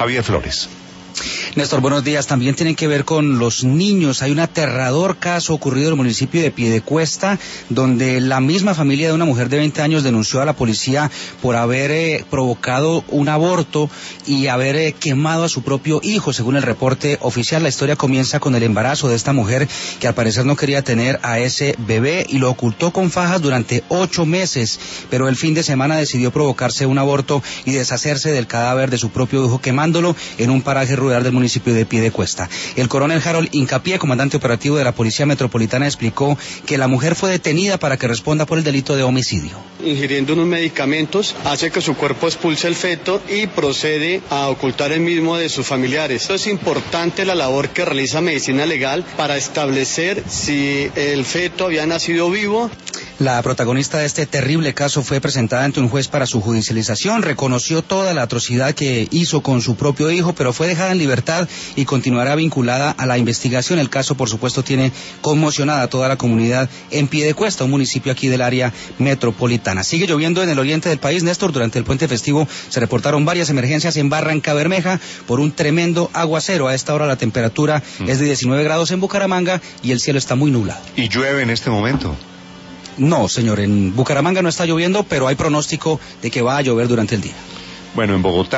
Javier Flores. Néstor, buenos días. También tienen que ver con los niños. Hay un aterrador caso ocurrido en el municipio de Piedecuesta, donde la misma familia de una mujer de 20 años denunció a la policía por haber provocado un aborto y haber quemado a su propio hijo. Según el reporte oficial, la historia comienza con el embarazo de esta mujer, que al parecer no quería tener a ese bebé y lo ocultó con fajas durante 8 meses, pero el fin de semana decidió provocarse un aborto y deshacerse del cadáver de su propio hijo, quemándolo en un paraje rural del municipio de Piedecuesta. El coronel Harold Hincapié, comandante operativo de la Policía Metropolitana, explicó que la mujer fue detenida para que responda por el delito de homicidio. Ingiriendo unos medicamentos, hace que su cuerpo expulse el feto y procede a ocultar el mismo de sus familiares. Es importante la labor que realiza Medicina Legal para establecer si el feto había nacido vivo. La protagonista de este terrible caso fue presentada ante un juez para su judicialización, reconoció toda la atrocidad que hizo con su propio hijo, pero fue dejada en libertad y continuará vinculada a la investigación. El caso, por supuesto, tiene conmocionada a toda la comunidad en Piedecuesta, un municipio aquí del área metropolitana. Sigue lloviendo en el oriente del país, Néstor. Durante el puente festivo se reportaron varias emergencias en Barrancabermeja por un tremendo aguacero. A esta hora la temperatura es de 19 grados en Bucaramanga y el cielo está muy nublado. ¿Y llueve en este momento? No, señor, en Bucaramanga no está lloviendo, pero hay pronóstico de que va a llover durante el día. Bueno, en Bogotá